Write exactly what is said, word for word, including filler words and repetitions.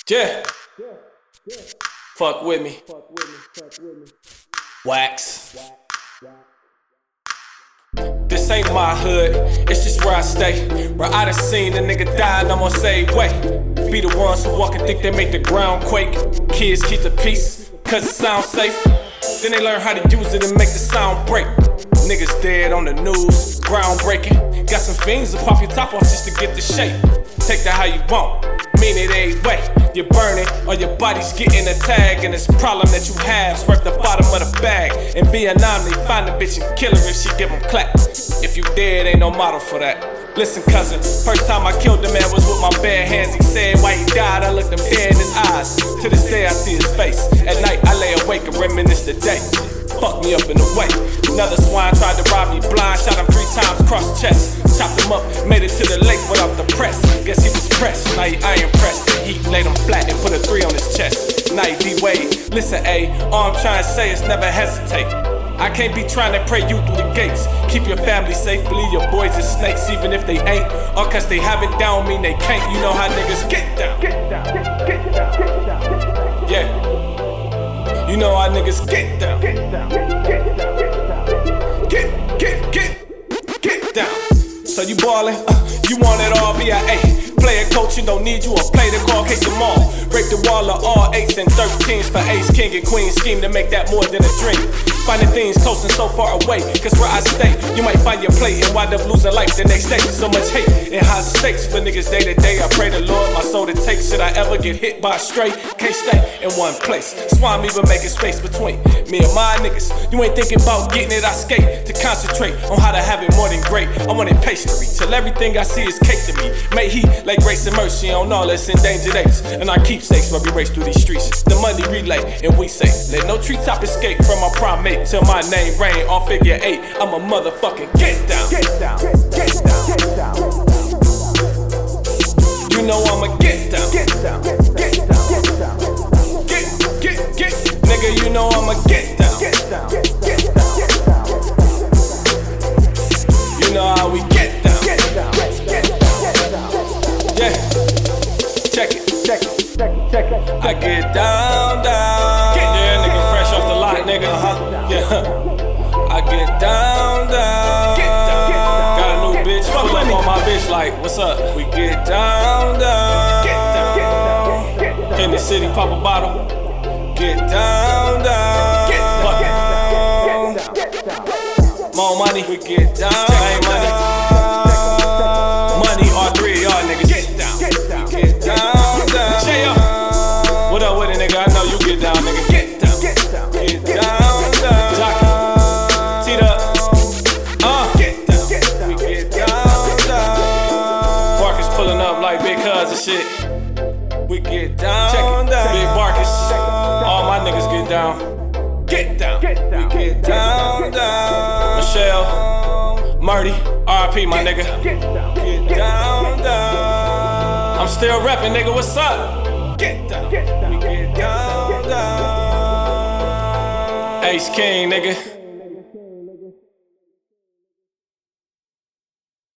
Yeah. Fuck with me. Wax. This ain't my hood, it's just where I stay. Where I done seen a nigga die and I'm gonna say, wait. Be the ones who walk and think they make the ground quake. Kids keep the peace, cause it sounds safe. Then they learn how to use it and make the sound break. Niggas dead on the news, groundbreaking. Got some fiends to pop your top off just to get the shape. Take that how you want, mean it ain't way. You're burning or your body's getting a tag. And this problem that you have's worth the bottom of the bag. In Vietnam they find a bitch and kill her if she give them clap. If you dead, ain't no model for that. Listen cousin, first time I killed the man was with my bare hands. He said why he died, I looked him dead in his eyes. To this day I see his face. At night I lay awake and reminisce the day. Fuck me up in the way. Another swine tried to rob me blind. Shot him three times across the chest. Chopped him up, made it to the lake without the press. Guess he was pressed, now he iron pressed. The heat laid him flat and put a three on his chest. Now he D-Wade, listen A, all I'm trying to say is never hesitate. I can't be trying to pray you through the gates. Keep your family safe, believe your boys is snakes even if they ain't. Or cause they haven't down mean they can't. You know how niggas get down. Get down, get down, get down. Yeah. You know how niggas get down. Get down, get down, get down. Get, get, get, get down. So you ballin', uh, you want it all, be a A. Player coach, you don't need you a play to call case them all. Break the wall of all eights and thirteens for ace, king and queen scheme to make that more than a dream. Finding things close and so far away, cause where I stay, you might find your plate and wind up losing life the next day. So much hate and high stakes for niggas day to day. I pray the Lord my soul to take. Should I ever get hit by a stray? Can't stay in one place. Swam even making space between me and my niggas. You ain't thinking about getting it, I skate to concentrate on how to have it more than great. I want it pastry till everything I see is cake to me. May he like grace and mercy on all us endangered apes and our keepsakes while we race through these streets. The money relay and we say, let no treetop escape from my primate till my name rain on figure eight. I'm a motherfucking get down. Get down, get down, get down. You know I'ma get down. Get down, get down, get down. Get, get, get, nigga, you know I'ma get down. Get down, get down, get down. You know how we get down. Get down, get down, get down. Yeah, check it, check it, check it, check it. I get down, down. Yeah, nigga, fresh off the lot, nigga. Uh-huh. Yeah, I get down, down. Get down, get down. Got a new bitch, pull up on my bitch like, what's up? We get down, down. Get down, get down, get down. In the city, pop a bottle. Get down, down. Get down, get down, get down. More money, we get down. Ain't money. Money, all three of y'all niggas. Get down, get down, get down, down. Jay up. What up with it, nigga? I know you get down, nigga. Get down, get down, get down, down. Jockey, teed up, uh, get down, get down, we get down, down. Barkers pulling up like big cuz and shit. We get down, check it, down. Big Barkers, all my niggas get down. Get down, get down, we get down, down. Michelle, Murdy, R I P my nigga. Get down, get down, down. I'm still reppin', nigga. What's up? Get down, we get down, down. Ace King, nigga.